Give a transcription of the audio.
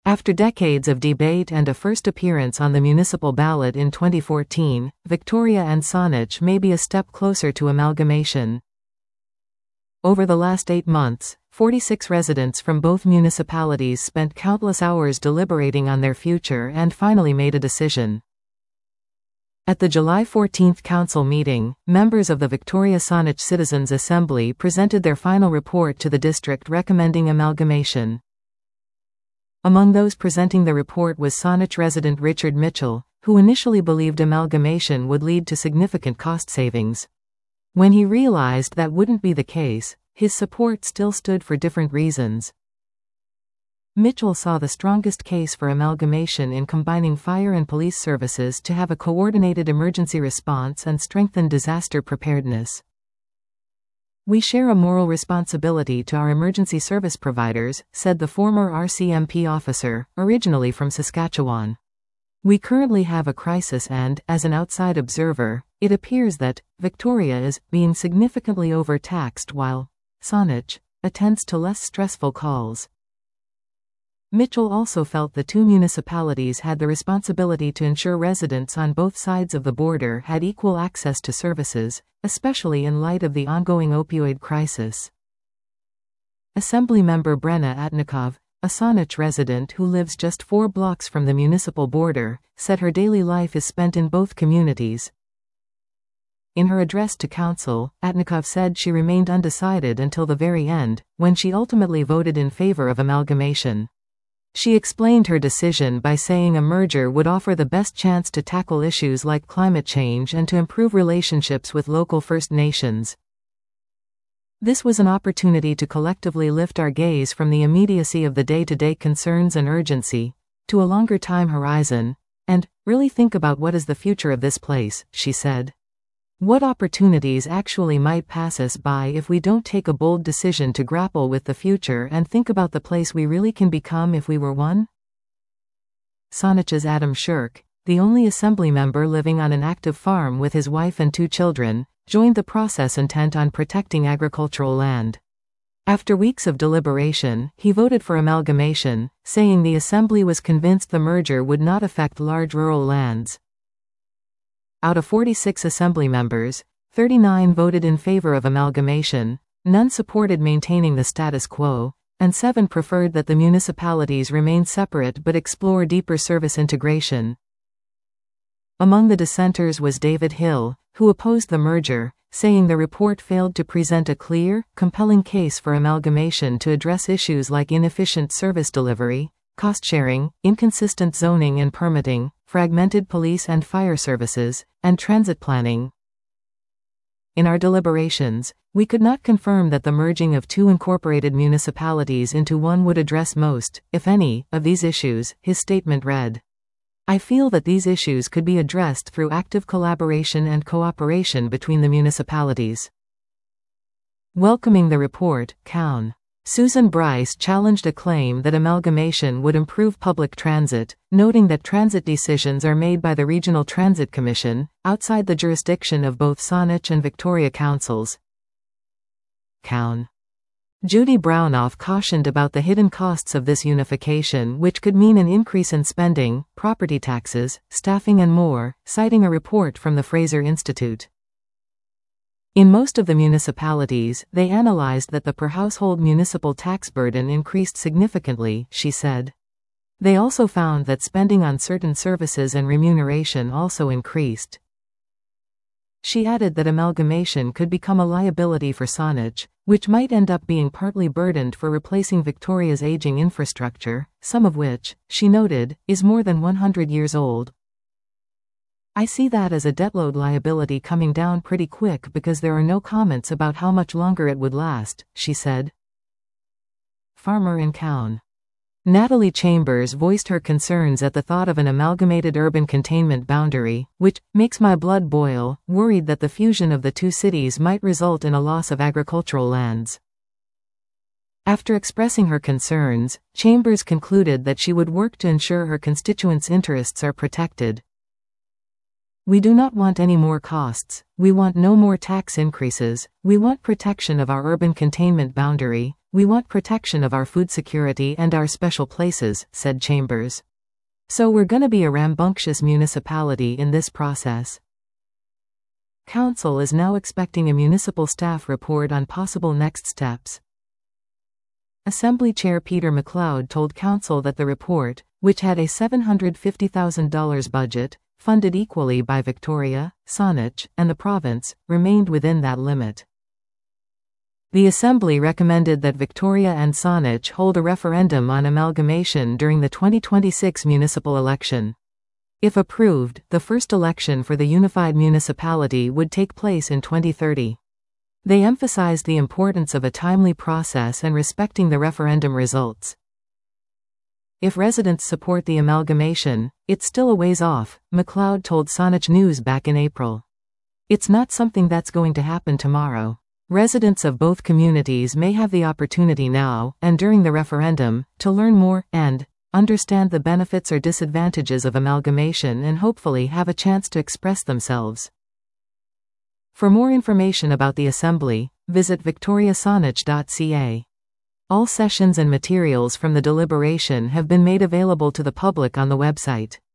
After decades of debate and a first appearance on the municipal ballot in 2014, Victoria and Saanich may be a step closer to amalgamation. Over the last 8 months, 46 residents from both municipalities spent countless hours deliberating on their future and finally made a decision. At the July 14 council meeting, members of the Victoria-Saanich Citizens' Assembly presented their final report to the district recommending amalgamation. Among those presenting the report was Saanich resident Richard Mitchell, who initially believed amalgamation would lead to significant cost savings. When he realized that wouldn't be the case, his support still stood for different reasons. Mitchell saw the strongest case for amalgamation in combining fire and police services to have a coordinated emergency response and strengthen disaster preparedness. "We share a moral responsibility to our emergency service providers," said the former RCMP officer, originally from Saskatchewan. "We currently have a crisis and, as an outside observer, it appears that Victoria is being significantly overtaxed while Saanich attends to less stressful calls." Mitchell also felt the two municipalities had the responsibility to ensure residents on both sides of the border had equal access to services, especially in light of the ongoing opioid crisis. Assemblymember Brenna Atnikov, a Saanich resident who lives just 4 blocks from the municipal border, said her daily life is spent in both communities. In her address to council, Atnikov said she remained undecided until the very end, when she ultimately voted in favor of amalgamation. She explained her decision by saying a merger would offer the best chance to tackle issues like climate change and to improve relationships with local First Nations. "This was an opportunity to collectively lift our gaze from the immediacy of the day-to-day concerns and urgency, to a longer time horizon, and really think about what is the future of this place," she said. "What opportunities actually might pass us by if we don't take a bold decision to grapple with the future and think about the place we really can become if we were one?" Saanich's Adam Shirk, the only assembly member living on an active farm with his wife and 2 children, joined the process intent on protecting agricultural land. After weeks of deliberation, he voted for amalgamation, saying the assembly was convinced the merger would not affect large rural lands. Out of 46 assembly members, 39 voted in favor of amalgamation, none supported maintaining the status quo, and 7 preferred that the municipalities remain separate but explore deeper service integration. Among the dissenters was David Hill, who opposed the merger, saying the report failed to present a clear, compelling case for amalgamation to address issues like inefficient service delivery, cost sharing, inconsistent zoning and permitting, fragmented police and fire services, and transit planning. In our deliberations, we could not confirm that the merging of 2 incorporated municipalities into one would address most, if any, of these issues, his statement read. "I feel that these issues could be addressed through active collaboration and cooperation between the municipalities." Welcoming the report, Cown. Susan Bryce challenged a claim that amalgamation would improve public transit, noting that transit decisions are made by the Regional Transit Commission, outside the jurisdiction of both Saanich and Victoria councils. Cown. Judy Brownoff cautioned about the hidden costs of this unification, which could mean an increase in spending, property taxes, staffing and more, citing a report from the Fraser Institute. In most of the municipalities, they analyzed that the per-household municipal tax burden increased significantly, she said. They also found that spending on certain services and remuneration also increased. She added that amalgamation could become a liability for Saanich, which might end up being partly burdened for replacing Victoria's aging infrastructure, some of which, she noted, is more than 100 years old. "I see that as a debt-load liability coming down pretty quick because there are no comments about how much longer it would last," she said. Farmer in Cown. Natalie Chambers voiced her concerns at the thought of an amalgamated urban containment boundary, which makes my blood boil, worried that the fusion of the 2 cities might result in a loss of agricultural lands. After expressing her concerns, Chambers concluded that she would work to ensure her constituents' interests are protected. We do not want any more costs, we want no more tax increases, we want protection of our urban containment boundary, we want protection of our food security and our special places, said Chambers. So we're gonna be a rambunctious municipality in this process. Council is now expecting a municipal staff report on possible next steps. Assembly Chair Peter MacLeod told Council that the report, which had a $750,000 budget, funded equally by Victoria, Saanich, and the province, remained within that limit. The Assembly recommended that Victoria and Saanich hold a referendum on amalgamation during the 2026 municipal election. If approved, the first election for the unified municipality would take place in 2030. They emphasized the importance of a timely process and respecting the referendum results. If residents support the amalgamation, it's still a ways off, MacLeod told Saanich News back in April. It's not something that's going to happen tomorrow. Residents of both communities may have the opportunity now, and during the referendum, to learn more, and understand the benefits or disadvantages of amalgamation and hopefully have a chance to express themselves. For more information about the Assembly, visit victoriasaanich.ca. All sessions and materials from the deliberation have been made available to the public on the website.